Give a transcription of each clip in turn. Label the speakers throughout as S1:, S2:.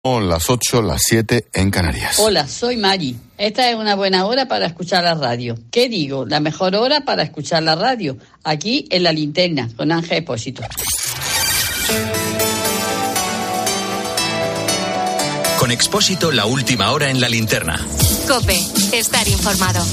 S1: Las 8, las 7 en Canarias.
S2: Hola, soy Mari. Esta es una buena hora para escuchar la radio. ¿Qué digo? La mejor hora para escuchar la radio. Aquí en La Linterna, con Ángel Expósito.
S3: Con Expósito, la última hora en La Linterna.
S4: COPE, estar informado.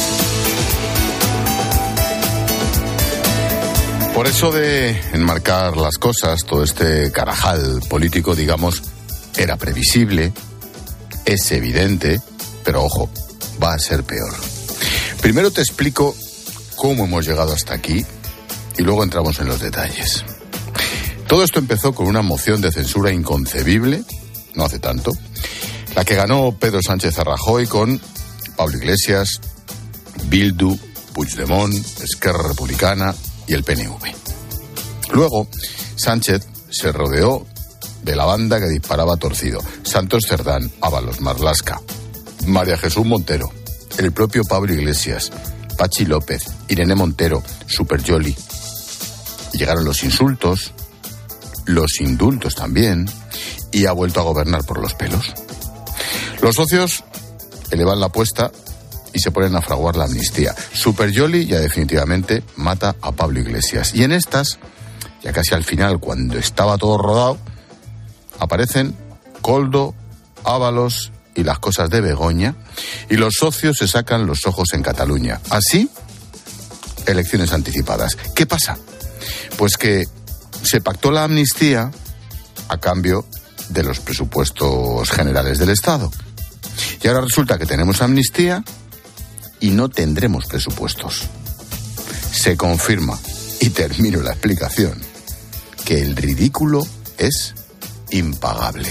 S1: Por eso de enmarcar las cosas, todo este carajal político, digamos, era previsible, es evidente, pero ojo, va a ser peor. Primero te explico cómo hemos llegado hasta aquí y luego entramos en los detalles. Todo esto empezó con una moción de censura inconcebible, no hace tanto, la que ganó Pedro Sánchez a Rajoy con Pablo Iglesias, Bildu, Puigdemont, Esquerra Republicana y el PNV. Luego, Sánchez se rodeó de la banda que disparaba torcido: Santos Cerdán, Ábalos, Marlaska, María Jesús Montero, el propio Pablo Iglesias, Pachi López, Irene Montero, Super Yoli. Y llegaron los insultos, los indultos también, y ha vuelto a gobernar por los pelos. Los socios elevan la apuesta y se ponen a fraguar la amnistía. Super Yoli ya definitivamente mata a Pablo Iglesias. Y en estas, ya casi al final, cuando estaba todo rodado, aparecen Koldo, Ábalos y las cosas de Begoña, y los socios se sacan los ojos en Cataluña. Así, elecciones anticipadas. ¿Qué pasa? Pues que se pactó la amnistía a cambio de los presupuestos generales del Estado. Y ahora resulta que tenemos amnistía y no tendremos presupuestos. Se confirma, y termino la explicación, que el ridículo es impagable.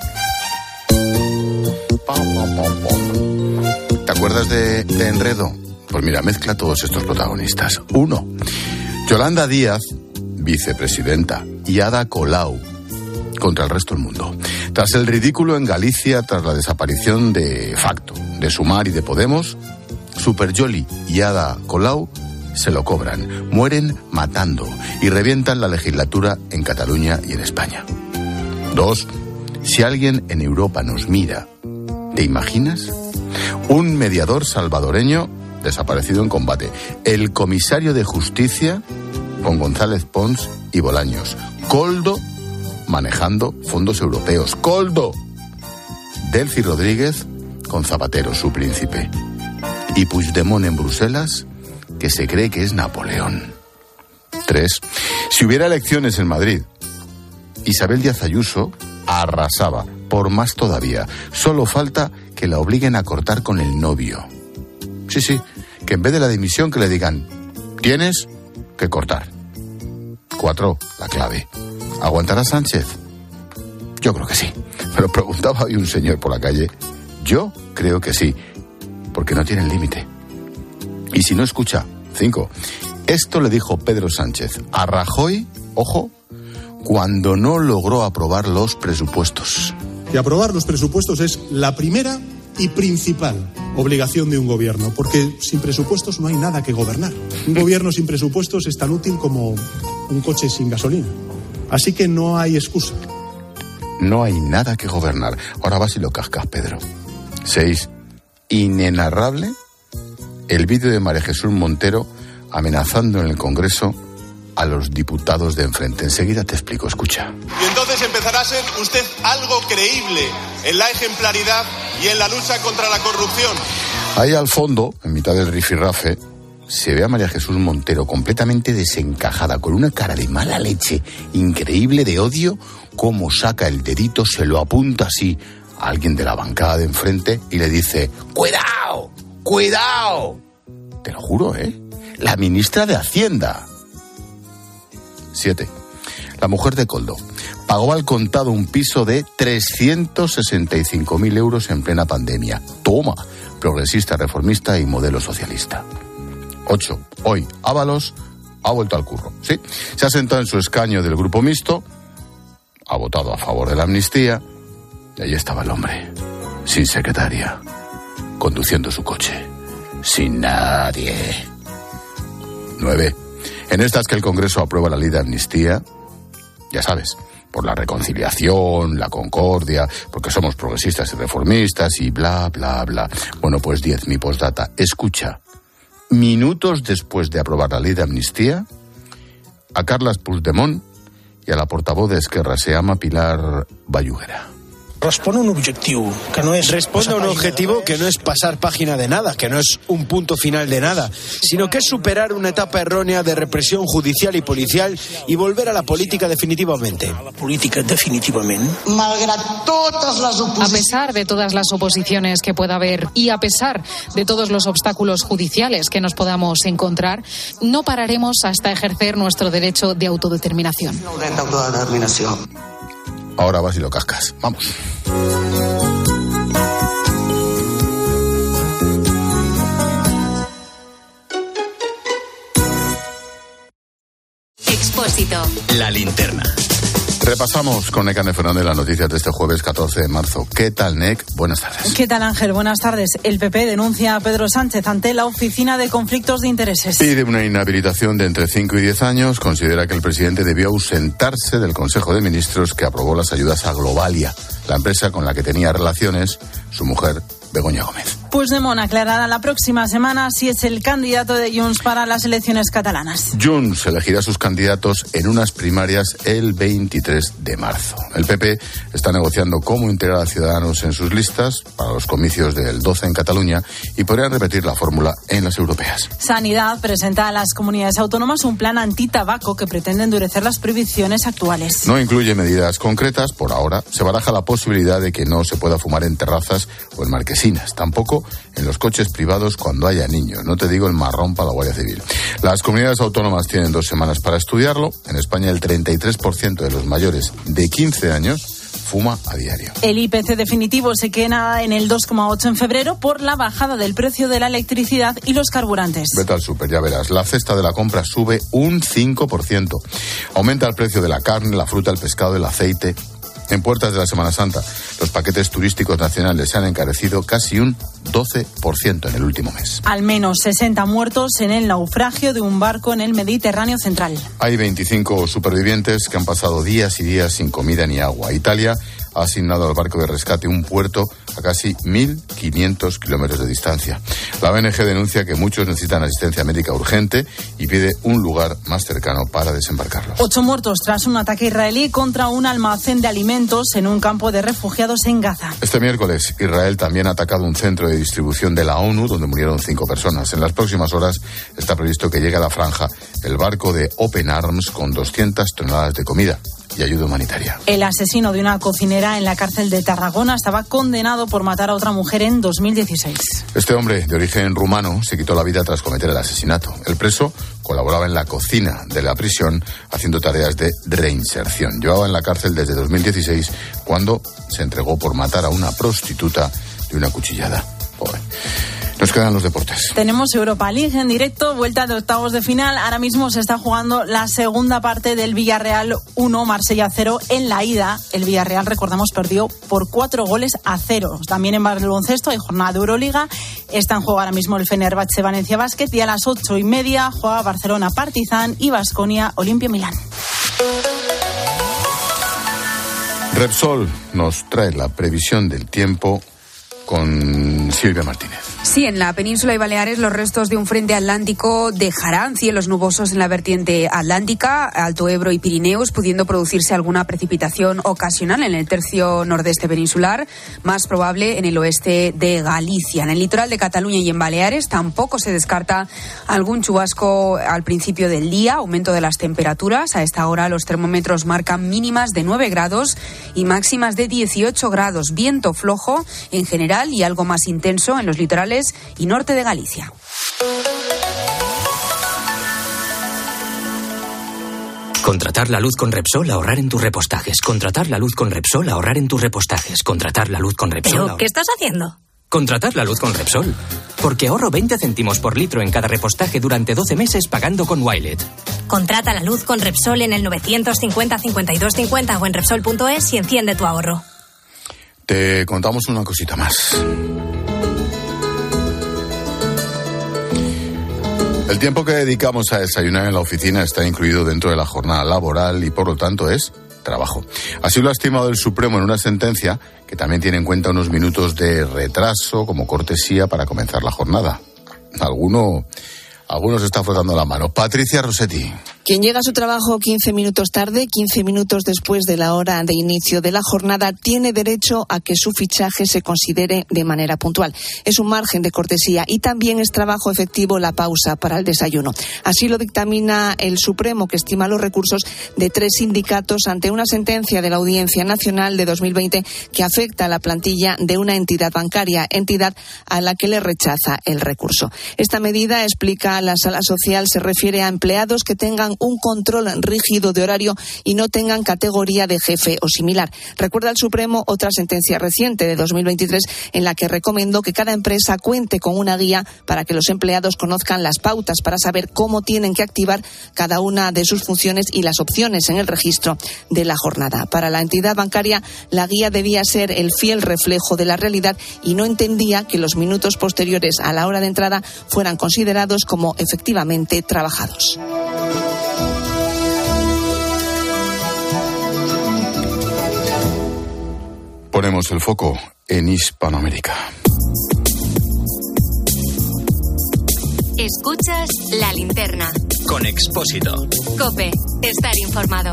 S1: ¿Te acuerdas de Enredo? Pues mira, mezcla todos estos protagonistas. 1. Yolanda Díaz, vicepresidenta, y Ada Colau contra el resto del mundo. Tras el ridículo en Galicia, tras la desaparición de facto de Sumar y de Podemos, Super Yoli y Ada Colau se lo cobran, mueren matando y revientan la legislatura en Cataluña y en España. 2. Si alguien en Europa nos mira, ¿te imaginas? Un mediador salvadoreño desaparecido en combate. El comisario de justicia con González Pons y Bolaños. Koldo manejando fondos europeos. Koldo. Delcy Rodríguez con Zapatero, su príncipe. Y Puigdemont en Bruselas, que se cree que es Napoleón. 3. Si hubiera elecciones en Madrid, Isabel Díaz Ayuso arrasaba, por más todavía. Solo falta que la obliguen a cortar con el novio. Sí, que en vez de la dimisión que le digan: tienes que cortar. 4. La clave. ¿Aguantará Sánchez? Yo creo que sí. Me lo preguntaba hoy un señor por la calle. Yo creo que sí, porque no tiene límite. Y si no escucha, 5. Esto le dijo Pedro Sánchez a Rajoy, ojo, cuando no logró aprobar los presupuestos.
S5: Y aprobar los presupuestos es la primera y principal obligación de un gobierno, porque sin presupuestos no hay nada que gobernar. Un gobierno sin presupuestos es tan útil como un coche sin gasolina. Así que no hay excusa.
S1: No hay nada que gobernar. Ahora vas y lo cascas, Pedro. 6. Inenarrable el vídeo de María Jesús Montero amenazando en el Congreso a los diputados de enfrente. Enseguida te explico, escucha.
S6: Y entonces empezará a ser usted algo creíble en la ejemplaridad y en la lucha contra la corrupción.
S1: Ahí al fondo, en mitad del rifirrafe, se ve a María Jesús Montero completamente desencajada, con una cara de mala leche, increíble de odio, cómo saca el dedito, se lo apunta así a alguien de la bancada de enfrente y le dice: ¡cuidado! ¡Cuidado! Te lo juro, la ministra de Hacienda. 7. La mujer de Koldo pagó al contado un piso de 365.000 euros en plena pandemia. Toma, progresista, reformista y modelo socialista. 8. Hoy, Ábalos ha vuelto al curro. Sí, se ha sentado en su escaño del grupo mixto, ha votado a favor de la amnistía, y ahí estaba el hombre, sin secretaria, conduciendo su coche, sin nadie. 9. En estas que el Congreso aprueba la ley de amnistía, ya sabes, por la reconciliación, la concordia, porque somos progresistas y reformistas y bla, bla, bla. Bueno, pues 10, mi postdata. Escucha, minutos después de aprobar la ley de amnistía, a Carles Puigdemont y a la portavoz de Esquerra, se llama Pilar Vallugera.
S7: Responde a un objetivo que no es pasar página de nada, que no es un punto final de nada, sino que es superar una etapa errónea de represión judicial y policial y volver a la política definitivamente.
S8: A pesar de todas las oposiciones que pueda haber y a pesar de todos los obstáculos judiciales que nos podamos encontrar, no pararemos hasta ejercer nuestro derecho de autodeterminación.
S1: Ahora vas y lo cascas. Vamos.
S4: Expósito.
S3: La linterna.
S1: Repasamos con Nekane Fernández las noticias de este jueves 14 de marzo. ¿Qué tal, Nek? Buenas tardes.
S9: ¿Qué tal, Ángel? Buenas tardes. El PP denuncia a Pedro Sánchez ante la Oficina de Conflictos de Intereses.
S1: Pide una inhabilitación de entre 5 y 10 años. Considera que el presidente debió ausentarse del Consejo de Ministros que aprobó las ayudas a Globalia, la empresa con la que tenía relaciones su mujer, Begoña Gómez.
S9: Puigdemont aclarará la próxima semana si es el candidato de Junts para las elecciones catalanas.
S1: Junts elegirá sus candidatos en unas primarias el 23 de marzo. El PP está negociando cómo integrar a Ciudadanos en sus listas para los comicios del 12 en Cataluña y podrían repetir la fórmula en las europeas.
S9: Sanidad presenta a las comunidades autónomas un plan antitabaco que pretende endurecer las prohibiciones actuales.
S1: No incluye medidas concretas. Por ahora se baraja la posibilidad de que no se pueda fumar en terrazas o en marquesinas. Tampoco en los coches privados cuando haya niños. No te digo el marrón para la Guardia Civil. Las comunidades autónomas tienen 2 semanas para estudiarlo. En España el 33% de los mayores de 15 años fuma a diario.
S9: El IPC definitivo se queda en el 2,8 en febrero por la bajada del precio de la electricidad y los carburantes.
S1: Vete al súper, ya verás. La cesta de la compra sube un 5%. Aumenta el precio de la carne, la fruta, el pescado, el aceite. En puertas de la Semana Santa, los paquetes turísticos nacionales se han encarecido casi un 12% en el último mes.
S9: Al menos 60 muertos en el naufragio de un barco en el Mediterráneo central.
S1: Hay 25 supervivientes que han pasado días y días sin comida ni agua. Italia ha asignado al barco de rescate un puerto a casi 1.500 kilómetros de distancia. La ONG denuncia que muchos necesitan asistencia médica urgente y pide un lugar más cercano para desembarcarlos.
S9: 8 muertos tras un ataque israelí contra un almacén de alimentos en un campo de refugiados en Gaza.
S1: Este miércoles, Israel también ha atacado un centro de distribución de la ONU donde murieron 5 personas. En las próximas horas está previsto que llegue a la franja el barco de Open Arms con 200 toneladas de comida y ayuda humanitaria.
S9: El asesino de una cocinera en la cárcel de Tarragona estaba condenado por matar a otra mujer en 2016.
S1: Este hombre, de origen rumano, se quitó la vida tras cometer el asesinato. El preso colaboraba en la cocina de la prisión haciendo tareas de reinserción. Llevaba en la cárcel desde 2016 cuando se entregó por matar a una prostituta de una cuchillada. Pobre. Nos quedan los deportes.
S9: Tenemos Europa League en directo, vuelta de octavos de final. Ahora mismo se está jugando la segunda parte del Villarreal 1, Marsella 0. En la ida, el Villarreal, recordamos, perdió por 4-0. También en baloncesto hay jornada de Euroliga. Está en juego ahora mismo el Fenerbahce Valencia Basket y a las 8:30 juega Barcelona Partizan y Baskonia Olimpia Milán.
S1: Repsol nos trae la previsión del tiempo con Silvia Martínez.
S10: Sí, en la península y Baleares los restos de un frente atlántico dejarán cielos nubosos en la vertiente atlántica, Alto Ebro y Pirineos, pudiendo producirse alguna precipitación ocasional en el tercio nordeste peninsular, más probable en el oeste de Galicia. En el litoral de Cataluña y en Baleares tampoco se descarta algún chubasco al principio del día, aumento de las temperaturas. A esta hora los termómetros marcan mínimas de 9 grados y máximas de 18 grados. Viento flojo en general y algo más intenso en los litorales y norte de Galicia.
S3: Contratar la luz con Repsol, ahorrar en tus repostajes. Contratar la luz con Repsol, ahorrar en tus repostajes. Contratar la luz con Repsol.
S4: ¿Pero qué estás haciendo?
S3: Contratar la luz con Repsol. Porque ahorro 20 céntimos por litro en cada repostaje durante 12 meses pagando con Wilet.
S4: Contrata la luz con Repsol en el 950 52 50 o en Repsol.es y enciende tu ahorro.
S1: Te contamos una cosita más. El tiempo que dedicamos a desayunar en la oficina está incluido dentro de la jornada laboral y por lo tanto es trabajo. Así lo ha estimado el Supremo en una sentencia que también tiene en cuenta unos minutos de retraso como cortesía para comenzar la jornada. Alguno se está frotando la mano. Patricia Rossetti.
S11: Quien llega a su trabajo 15 minutos tarde, 15 minutos después de la hora de inicio de la jornada, tiene derecho a que su fichaje se considere de manera puntual. Es un margen de cortesía y también es trabajo efectivo la pausa para el desayuno. Así lo dictamina el Supremo, que estima los recursos de 3 sindicatos ante una sentencia de la Audiencia Nacional de 2020 que afecta a la plantilla de una entidad bancaria, entidad a la que le rechaza el recurso. Esta medida, explica la Sala Social, se refiere a empleados que tengan un control rígido de horario y no tengan categoría de jefe o similar. Recuerda el Supremo otra sentencia reciente de 2023 en la que recomendó que cada empresa cuente con una guía para que los empleados conozcan las pautas para saber cómo tienen que activar cada una de sus funciones y las opciones en el registro de la jornada. Para la entidad bancaria, la guía debía ser el fiel reflejo de la realidad y no entendía que los minutos posteriores a la hora de entrada fueran considerados como efectivamente trabajados.
S1: Ponemos el foco en Hispanoamérica.
S4: Escuchas La Linterna.
S3: Con Expósito.
S4: COPE. Estar informado.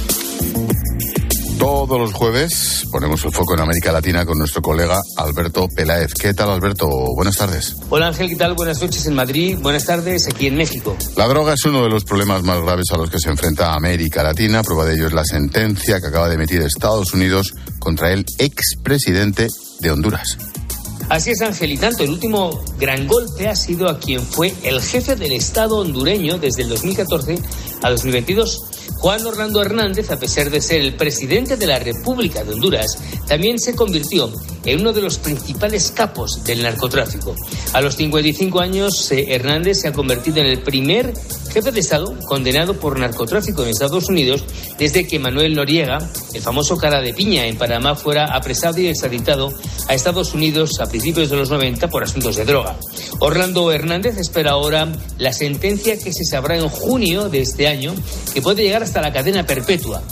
S1: Todos los jueves ponemos el foco en América Latina con nuestro colega Alberto Peláez. ¿Qué tal, Alberto? Buenas tardes.
S12: Hola, Ángel, ¿qué tal? Buenas noches en Madrid. Buenas tardes aquí en México.
S1: La droga es uno de los problemas más graves a los que se enfrenta América Latina. Prueba de ello es la sentencia que acaba de emitir Estados Unidos contra el expresidente de Honduras.
S12: Así es, Ángel, y tanto. El último gran golpe ha sido a quien fue el jefe del Estado hondureño desde el 2014 a 2022. Juan Orlando Hernández, a pesar de ser el presidente de la República de Honduras, también se convirtió en uno de los principales capos del narcotráfico. A los 55 años, Hernández se ha convertido en el primer jefe de Estado condenado por narcotráfico en Estados Unidos desde que Manuel Noriega, el famoso cara de piña en Panamá, fuera apresado y extraditado a Estados Unidos a principios de los 90 por asuntos de droga. Orlando Hernández espera ahora la sentencia que se sabrá en junio de este año, que puede llegar hasta la cadena perpetua.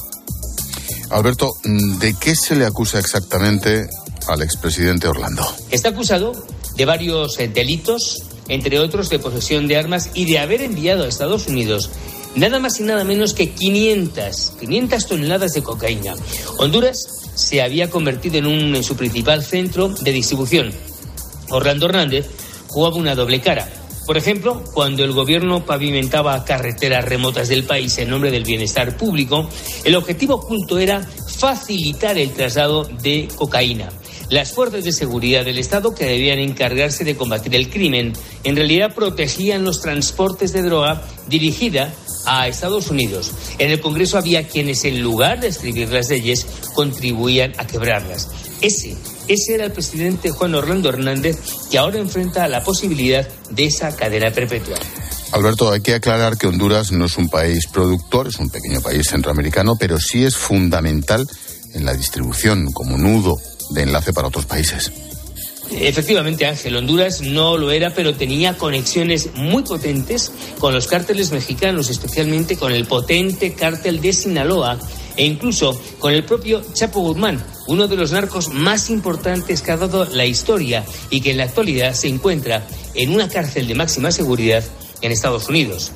S1: Alberto, ¿de qué se le acusa exactamente al expresidente Orlando?
S12: Está acusado de varios delitos, entre otros de posesión de armas y de haber enviado a Estados Unidos nada más y nada menos que 500 toneladas de cocaína. Honduras se había convertido en su principal centro de distribución. Orlando Hernández jugaba una doble cara. Por ejemplo, cuando el gobierno pavimentaba carreteras remotas del país en nombre del bienestar público, el objetivo oculto era facilitar el traslado de cocaína. Las fuerzas de seguridad del Estado, que debían encargarse de combatir el crimen, en realidad protegían los transportes de droga dirigida a Estados Unidos. En el Congreso había quienes, en lugar de escribir las leyes, contribuían a quebrarlas. Ese era el presidente Juan Orlando Hernández, que ahora enfrenta la posibilidad de esa cadena perpetua.
S1: Alberto, hay que aclarar que Honduras no es un país productor, es un pequeño país centroamericano, pero sí es fundamental en la distribución como nudo de enlace para otros países.
S12: Efectivamente, Ángel, Honduras no lo era, pero tenía conexiones muy potentes con los cárteles mexicanos, especialmente con el potente cártel de Sinaloa e incluso con el propio Chapo Guzmán, uno de los narcos más importantes que ha dado la historia y que en la actualidad se encuentra en una cárcel de máxima seguridad en Estados Unidos.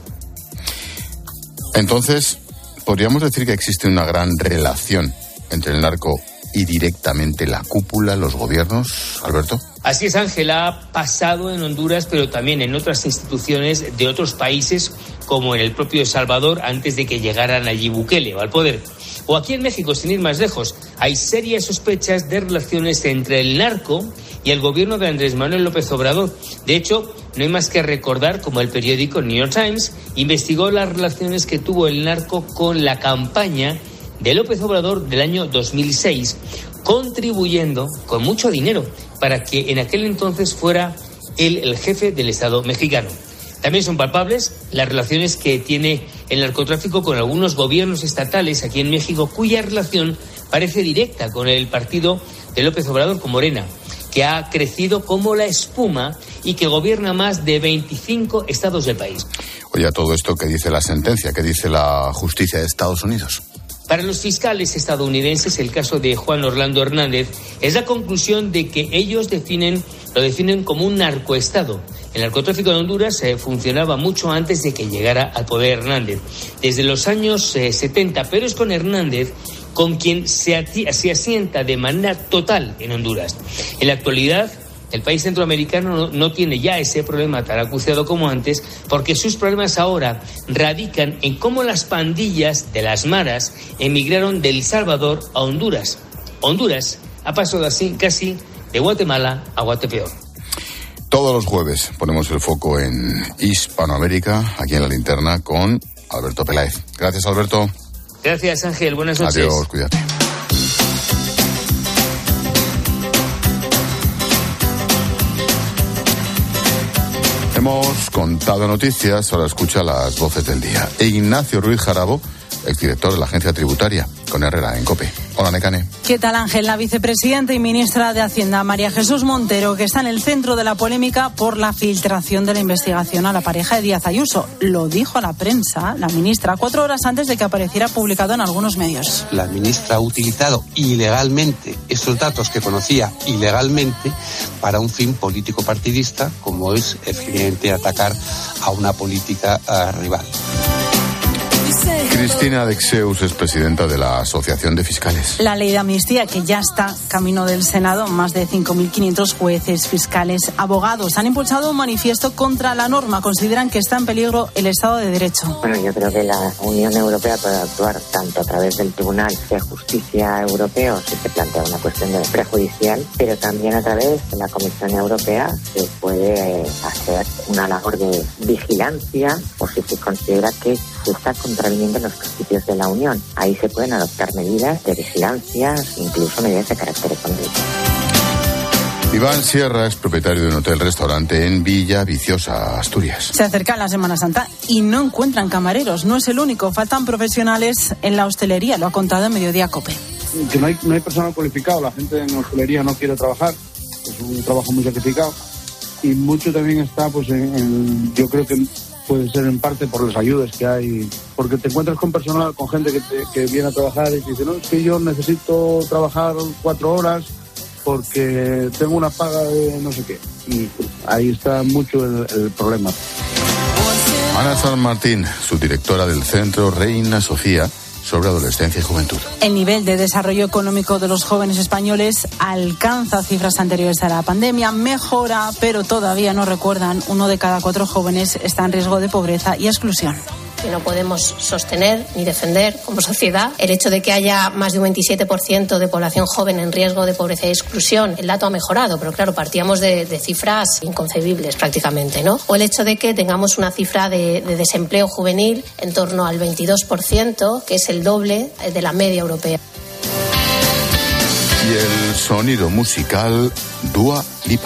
S1: Entonces, ¿podríamos decir que existe una gran relación entre el narco y directamente la cúpula, los gobiernos, Alberto?
S12: Así es, Ángel, ha pasado en Honduras, pero también en otras instituciones de otros países, como en el propio El Salvador, antes de que llegaran allí Bukele al poder. O aquí en México, sin ir más lejos, hay serias sospechas de relaciones entre el narco y el gobierno de Andrés Manuel López Obrador. De hecho, no hay más que recordar como el periódico New York Times investigó las relaciones que tuvo el narco con la campaña de López Obrador del año 2006, contribuyendo con mucho dinero para que en aquel entonces fuera él el jefe del Estado mexicano. También son palpables las relaciones que tiene el narcotráfico con algunos gobiernos estatales aquí en México, cuya relación parece directa con el partido de López Obrador, con Morena, que ha crecido como la espuma y que gobierna más de 25 estados del país.
S1: Oye, a todo esto, ¿qué dice la sentencia? ¿Qué dice la justicia de Estados Unidos?
S12: Para los fiscales estadounidenses, el caso de Juan Orlando Hernández es la conclusión de que ellos lo definen como un narcoestado. El narcotráfico en Honduras funcionaba mucho antes de que llegara al poder Hernández, desde los años 70, pero es con Hernández con quien se asienta de manera total en Honduras. En la actualidad, el país centroamericano no tiene ya ese problema tan acuciado como antes, porque sus problemas ahora radican en cómo las pandillas de las maras emigraron de El Salvador a Honduras. Honduras ha pasado así casi de Guatemala a Guatepeor.
S1: Todos los jueves ponemos el foco en Hispanoamérica, aquí en La Linterna, con Alberto Peláez. Gracias, Alberto.
S12: Gracias, Ángel. Buenas noches.
S1: Adiós, cuídate. Hemos contado noticias, ahora escucha las voces del día. Ignacio Ruiz Jarabo, exdirector de la Agencia Tributaria, con Herrera en COPE. Hola, Necane.
S9: ¿Qué tal, Ángel? La vicepresidenta y ministra de Hacienda, María Jesús Montero, que está en el centro de la polémica por la filtración de la investigación a la pareja de Díaz Ayuso. Lo dijo a la prensa la ministra 4 horas antes de que apareciera publicado en algunos medios.
S13: La ministra ha utilizado ilegalmente esos datos que conocía ilegalmente para un fin político partidista, como es efectivamente atacar a una política rival.
S1: Cristina Dexeus es presidenta de la Asociación de Fiscales.
S9: La ley de amnistía, que ya está camino del Senado, más de 5.500 jueces, fiscales, abogados han impulsado un manifiesto contra la norma. Consideran que está en peligro el Estado de Derecho.
S14: Bueno, yo creo que la Unión Europea puede actuar tanto a través del Tribunal de Justicia Europeo, si se plantea una cuestión de prejudicial, pero también a través de la Comisión Europea se puede hacer una labor de vigilancia por si se considera que se está contraviniendo los principios de la Unión. Ahí se pueden adoptar medidas de vigilancia, incluso medidas de carácter económico.
S1: Iván Sierra es propietario de un hotel-restaurante en Villa Viciosa, Asturias.
S9: Se acerca la Semana Santa y no encuentran camareros. No es el único, faltan profesionales en la hostelería, lo ha contado en Mediodía COPE.
S15: Que no hay personal cualificado, la gente en hostelería no quiere trabajar, es un trabajo muy sacrificado y mucho también está pues yo creo que puede ser en parte por las ayudas que hay, porque te encuentras con personal, con gente que viene a trabajar y te dice, no, es que yo necesito trabajar 4 horas porque tengo una paga de no sé qué, y ahí está mucho el problema.
S1: Ana San Martín, subdirectora del Centro Reina Sofía sobre Adolescencia y Juventud.
S9: El nivel de desarrollo económico de los jóvenes españoles alcanza cifras anteriores a la pandemia, mejora, pero todavía no recuerdan, 1 de cada 4 jóvenes está en riesgo de pobreza y exclusión.
S16: Que no podemos sostener ni defender como sociedad el hecho de que haya más de un 27% de población joven en riesgo de pobreza y exclusión. El dato ha mejorado, pero claro, partíamos de cifras inconcebibles prácticamente, ¿no? O el hecho de que tengamos una cifra de desempleo juvenil en torno al 22%, que es el doble de la media europea.
S1: Y el sonido musical Dua Lipa.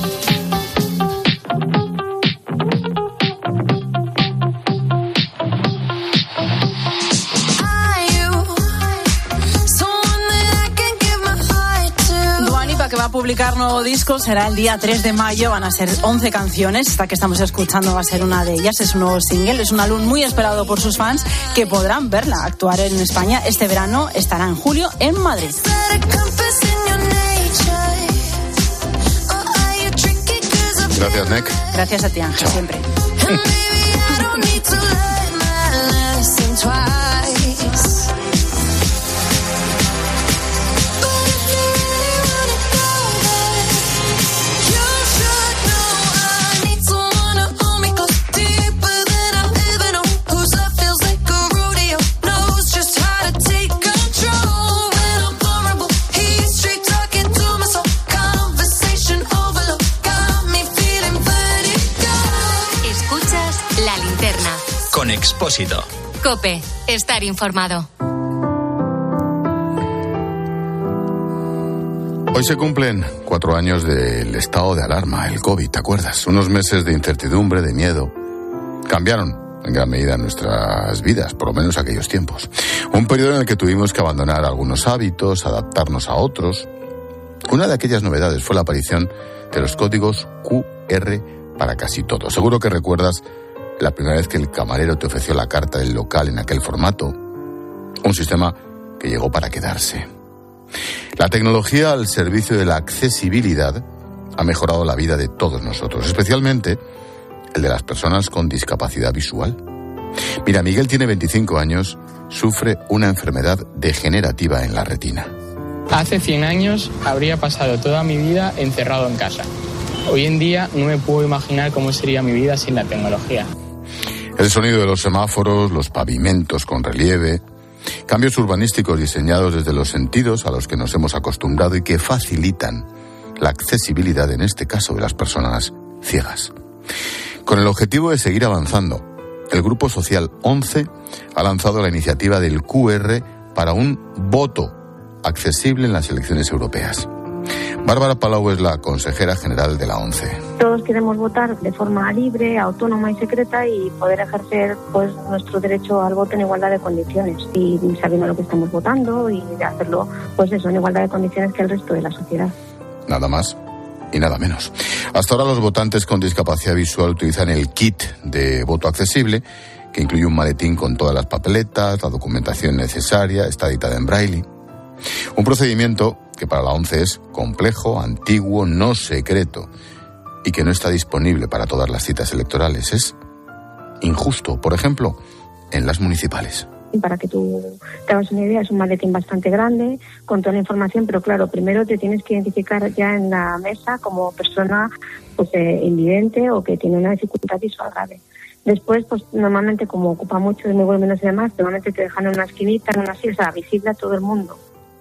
S9: Que va a publicar nuevo disco será el día 3 de mayo, van a ser 11 canciones, esta que estamos escuchando va a ser una de ellas, es un nuevo single, es un álbum muy esperado por sus fans que podrán verla actuar en España este verano, estará en julio en Madrid.
S1: Gracias, Nick.
S9: Gracias a ti, Ángel, siempre.
S3: Con Expósito.
S4: COPE. Estar informado.
S1: Hoy se cumplen 4 años del estado de alarma, el COVID, ¿te acuerdas? Unos meses de incertidumbre, de miedo. Cambiaron en gran medida nuestras vidas, por lo menos aquellos tiempos. Un periodo en el que tuvimos que abandonar algunos hábitos, adaptarnos a otros. Una de aquellas novedades fue la aparición de los códigos QR para casi todo. Seguro que recuerdas la primera vez que el camarero te ofreció la carta del local en aquel formato. Un sistema que llegó para quedarse. La tecnología al servicio de la accesibilidad ha mejorado la vida de todos nosotros, especialmente el de las personas con discapacidad visual. Mira, Miguel tiene 25 años, sufre una enfermedad degenerativa en la retina.
S17: Hace 100 años habría pasado toda mi vida encerrado en casa. Hoy en día no me puedo imaginar cómo sería mi vida sin la tecnología.
S1: El sonido de los semáforos, los pavimentos con relieve, cambios urbanísticos diseñados desde los sentidos a los que nos hemos acostumbrado y que facilitan la accesibilidad, en este caso, de las personas ciegas. Con el objetivo de seguir avanzando, el Grupo Social 11 ha lanzado la iniciativa del QR para un voto accesible en las elecciones europeas. Bárbara Palau es la consejera general de la ONCE.
S18: Todos queremos votar de forma libre, autónoma y secreta y poder ejercer pues nuestro derecho al voto en igualdad de condiciones y sabiendo lo que estamos votando y de hacerlo pues eso en igualdad de condiciones que el resto de la sociedad.
S1: Nada más y nada menos. Hasta ahora los votantes con discapacidad visual utilizan el kit de voto accesible, que incluye un maletín con todas las papeletas, la documentación necesaria, está editada en braille. Un procedimiento que para la ONCE es complejo, antiguo, no secreto y que no está disponible para todas las citas electorales. Es injusto, por ejemplo, en las municipales.
S18: Para que tú te hagas una idea, es un maletín bastante grande con toda la información, pero claro, primero te tienes que identificar ya en la mesa como persona pues invidente o que tiene una dificultad visual grave. Después, pues normalmente como ocupa mucho de muy volúmenes y demás, normalmente te dejan en una esquinita, en una silla, o sea, visible a todo el mundo.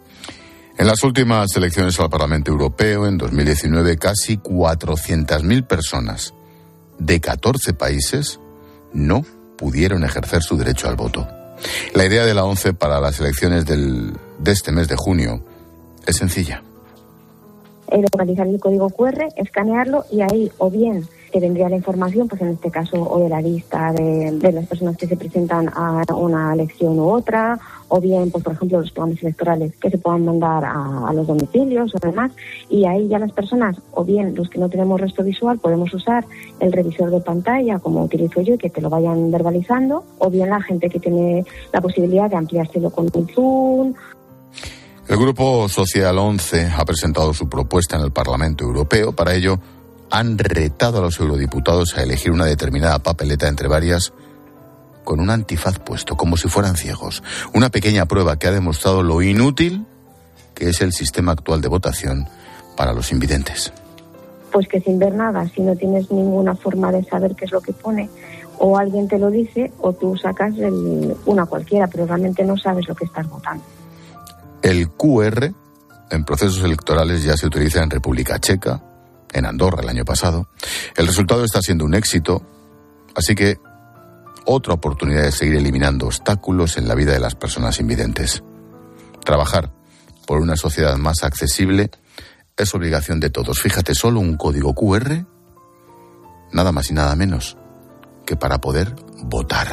S1: En las últimas elecciones al Parlamento Europeo, en 2019, casi 400.000 personas de 14 países no pudieron ejercer su derecho al voto. La idea de la ONCE para las elecciones de este mes de junio es sencilla.
S18: Localizar el código QR, escanearlo y ahí o bien te vendría la información, pues en este caso, o de la lista de las personas que se presentan a una elección u otra, o bien, pues por ejemplo, los programas electorales que se puedan mandar a los domicilios o demás, y ahí ya las personas, o bien los que no tenemos resto visual, podemos usar el revisor de pantalla, como utilizo yo, y que te lo vayan verbalizando, o bien la gente que tiene la posibilidad de ampliárselo con un Zoom.
S1: El Grupo Social 11 ha presentado su propuesta en el Parlamento Europeo. Para ello, han retado a los eurodiputados a elegir una determinada papeleta entre varias con un antifaz puesto, como si fueran ciegos. Una pequeña prueba que ha demostrado lo inútil que es el sistema actual de votación para los invidentes.
S18: Pues que sin ver nada, si no tienes ninguna forma de saber qué es lo que pone, o alguien te lo dice, o tú sacas una cualquiera, pero realmente no sabes lo que estás votando.
S1: El QR en procesos electorales ya se utiliza en República Checa, en Andorra el año pasado. El resultado está siendo un éxito, así que otra oportunidad de seguir eliminando obstáculos en la vida de las personas invidentes. Trabajar por una sociedad más accesible es obligación de todos. Fíjate, solo un código QR, nada más y nada menos que para poder votar.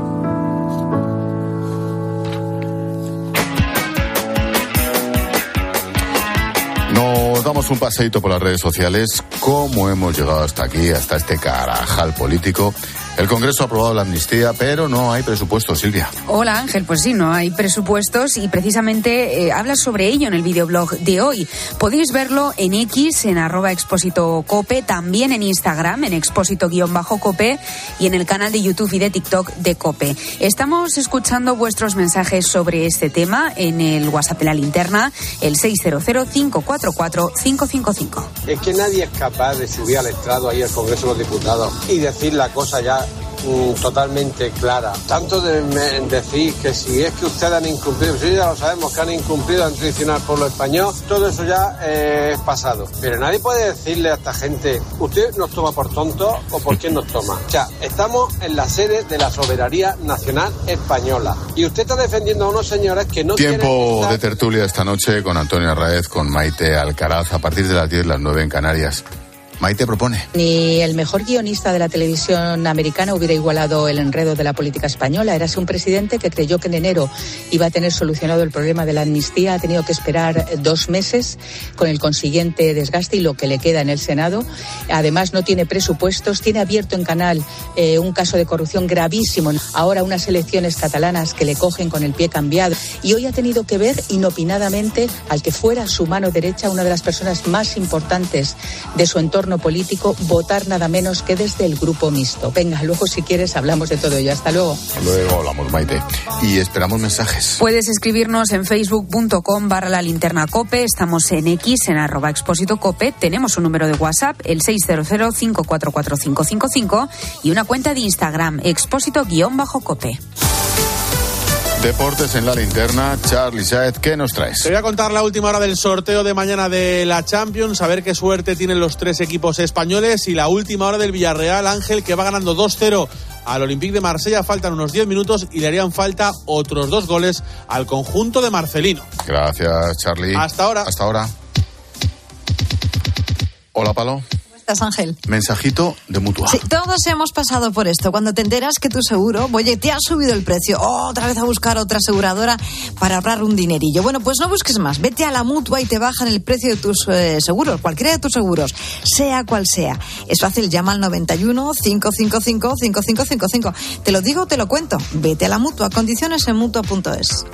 S1: Nos damos un paseíto por las redes sociales. ¿Cómo hemos llegado hasta aquí, hasta este carajal político? El Congreso ha aprobado la amnistía, pero no hay presupuesto, Silvia.
S10: Hola, Ángel. Pues sí, no hay presupuestos y precisamente hablas sobre ello en el videoblog de hoy. Podéis verlo en X, en @expósito-cope, también en Instagram, en expósito_cope y en el canal de YouTube y de TikTok de COPE. Estamos escuchando vuestros mensajes sobre este tema en el WhatsApp de la linterna, el 600-544-555.
S19: Es que nadie es capaz de subir al estrado ahí al Congreso de los Diputados y decir la cosa ya totalmente clara. Tanto de decir que si es que ustedes han incumplido, sí, ya lo sabemos que han incumplido, han traicionado al pueblo español, todo eso ya es pasado. Pero nadie puede decirle a esta gente, ¿usted nos toma por tontos o por quién nos toma? O sea, estamos en la sede de la soberanía nacional española y usted está defendiendo a unos señores que no quieren...
S1: Tiempo de tertulia esta noche con Antonio Arraez, con Maite Alcaraz, a partir de las 10, las 9 en Canarias. Maite propone.
S20: Ni el mejor guionista de la televisión americana hubiera igualado el enredo de la política española. Érase un presidente que creyó que en enero iba a tener solucionado el problema de la amnistía. Ha tenido que esperar 2 meses con el consiguiente desgaste y lo que le queda en el Senado. Además, no tiene presupuestos. Tiene abierto en Canal un caso de corrupción gravísimo. Ahora unas elecciones catalanas que le cogen con el pie cambiado. Y hoy ha tenido que ver inopinadamente al que fuera su mano derecha, una de las personas más importantes de su entorno político, votar nada menos que desde el grupo mixto. Venga, luego si quieres hablamos de todo ello. Hasta luego.
S1: Luego hablamos, Maite. Y esperamos mensajes.
S10: Puedes escribirnos en facebook.com/lalinternacope. Estamos en X, en @expósitocope. Tenemos un número de WhatsApp, el 600-544-555, y una cuenta de Instagram, expósito_cope.
S1: Deportes en la linterna. Charlie Saez, ¿qué nos traes?
S21: Te voy a contar la última hora del sorteo de mañana de la Champions, a ver qué suerte tienen los 3 equipos españoles, y la última hora del Villarreal, Ángel, que va ganando 2-0 al Olympique de Marsella. Faltan unos 10 minutos y le harían falta otros 2 goles al conjunto de Marcelino.
S1: Gracias, Charlie.
S21: Hasta ahora.
S1: Hasta ahora. Hola, Palo.
S22: ¿Estás, Ángel?
S1: Mensajito de Mutua.
S22: Sí, todos hemos pasado por esto. Cuando te enteras que tu seguro, oye, te ha subido el precio, otra vez a buscar otra aseguradora para ahorrar un dinerillo. Bueno, pues no busques más. Vete a la Mutua y te bajan el precio de tus seguros, cualquiera de tus seguros, sea cual sea. Es fácil, llama al 91 555 5555. Te lo digo, te lo cuento. Vete a la Mutua. Condiciones en Mutua.es.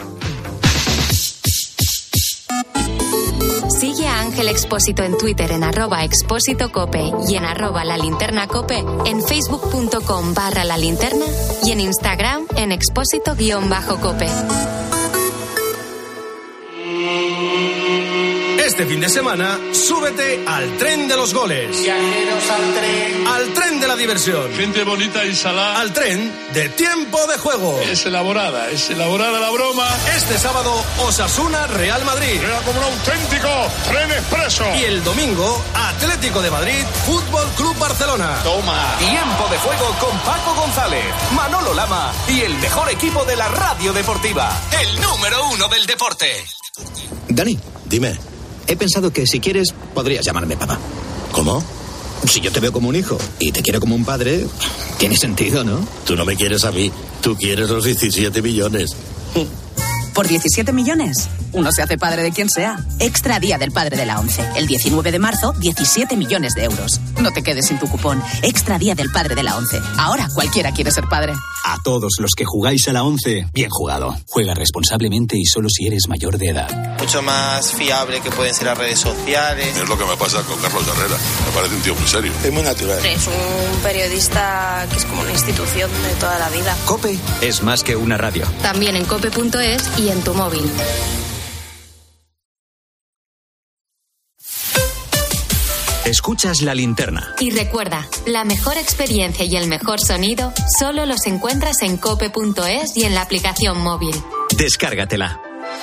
S23: Sigue a Ángel Expósito en Twitter en @expósitocope y en @lalinternacope, en facebook.com/lalinterna y en Instagram en expósito_cope.
S24: Este fin de semana, súbete al tren de los goles.
S25: Viajeros al tren.
S24: Al tren de la diversión.
S25: Gente bonita y salada.
S24: Al tren de tiempo de juego.
S25: Es elaborada la broma.
S24: Este sábado, Osasuna Real Madrid.
S25: Era como un auténtico tren expreso.
S24: Y el domingo, Atlético de Madrid, Fútbol Club Barcelona.
S25: Toma.
S24: Tiempo de juego con Paco González, Manolo Lama y el mejor equipo de la radio deportiva. El número 1 del deporte.
S26: Dani, dime. He pensado que si quieres, podrías llamarme papá. ¿Cómo? Si yo te veo como un hijo y te quiero como un padre, tiene sentido, ¿no?
S27: Tú no me quieres a mí, tú quieres los 17 millones.
S28: ¿Por 17 millones? Uno se hace padre de quien sea. Extra Día del Padre de la ONCE. El 19 de marzo, 17 millones de euros. No te quedes sin tu cupón. Extra Día del Padre de la ONCE. Ahora cualquiera quiere ser padre.
S29: A todos los que jugáis a la ONCE, bien jugado. Juega responsablemente y solo si eres mayor de edad.
S30: Mucho más fiable que pueden ser las redes sociales.
S31: Es lo que me pasa con Carlos Herrera. Me parece un tío muy serio.
S30: Es muy natural.
S32: Es un periodista que es como una institución de toda la vida.
S29: COPE es más que una radio.
S23: También en cope.es y en tu móvil.
S29: Escuchas La Linterna.
S23: Y recuerda, la mejor experiencia y el mejor sonido solo los encuentras en cope.es y en la aplicación móvil.
S29: Descárgatela.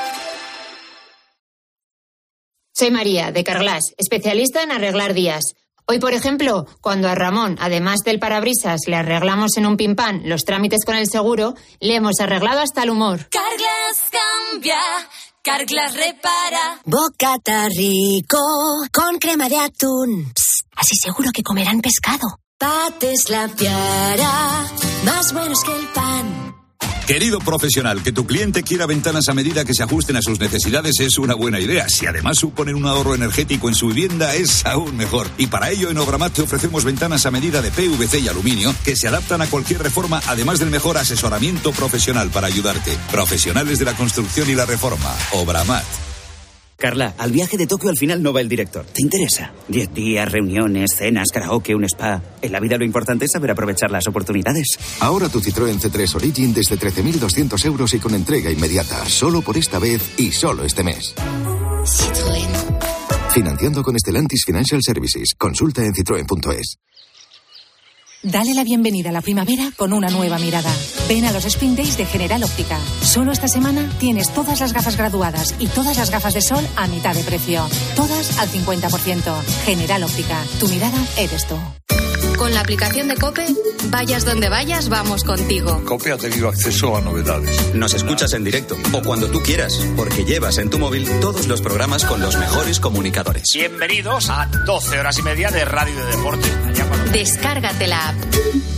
S33: Soy María, de Carglass, especialista en arreglar días. Hoy, por ejemplo, cuando a Ramón, además del parabrisas, le arreglamos en un pimpán los trámites con el seguro, le hemos arreglado hasta el humor.
S34: Carglass cambia, Carglass repara. Bocata rico, con crema de atún. Psst, así seguro que comerán pescado. Pates la piara, más buenos que el pan.
S35: Querido profesional, que tu cliente quiera ventanas a medida que se ajusten a sus necesidades es una buena idea. Si además suponen un ahorro energético en su vivienda, es aún mejor. Y para ello, en Obramat te ofrecemos ventanas a medida de PVC y aluminio que se adaptan a cualquier reforma, además del mejor asesoramiento profesional para ayudarte. Profesionales de la construcción y la reforma. Obramat.
S36: Carla, al viaje de Tokio al final no va el director. ¿Te interesa? 10 días, reuniones, cenas, karaoke, un spa. En la vida lo importante es saber aprovechar las oportunidades.
S37: Ahora tu Citroën C3 Origin desde 13.200 euros y con entrega inmediata. Solo por esta vez y solo este mes.
S34: Citroën.
S37: Financiando con Stellantis Financial Services. Consulta en citroen.es.
S38: Dale la bienvenida a la primavera con una nueva mirada. Ven a los Spring Days de General Óptica. Solo esta semana tienes todas las gafas graduadas y todas las gafas de sol a mitad de precio. Todas al 50%. General Óptica. Tu mirada eres tú.
S23: Con la aplicación de COPE, vayas donde vayas, vamos contigo.
S31: COPE ha tenido acceso a novedades.
S36: Nos escuchas en directo o cuando tú quieras, porque llevas en tu móvil todos los programas con los mejores comunicadores.
S2: Bienvenidos a 12 horas y media de radio de deporte.
S23: Descárgate la app.